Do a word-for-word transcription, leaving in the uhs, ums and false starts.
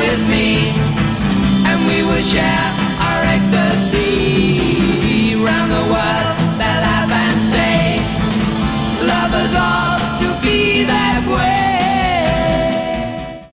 with me, and we would share our ecstasy.